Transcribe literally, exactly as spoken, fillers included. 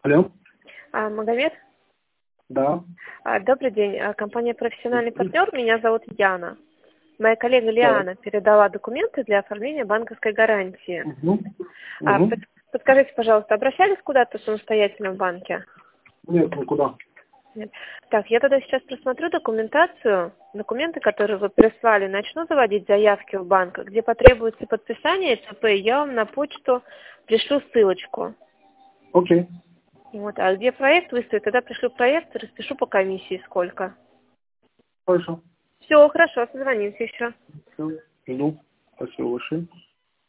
Алло. А, Магомед? Да. А, добрый день. А, компания «Профессиональный партнер». Меня зовут Яна. Моя коллега Лиана Так. передала документы для оформления банковской гарантии. Угу. А, Угу. под- подскажите, пожалуйста, обращались куда-то самостоятельно в банке? Нет, никуда. Нет. Так, я тогда сейчас просмотрю документацию, документы, которые вы прислали, начну заводить заявки в банк, где потребуется подписание ЦП, я вам на почту пришлю ссылочку. Окей. Вот. А где проект выставит, тогда пришлю проект, распишу по комиссии сколько. Хорошо. Все, хорошо, созвонимся еще. Все. Жду. Спасибо большое.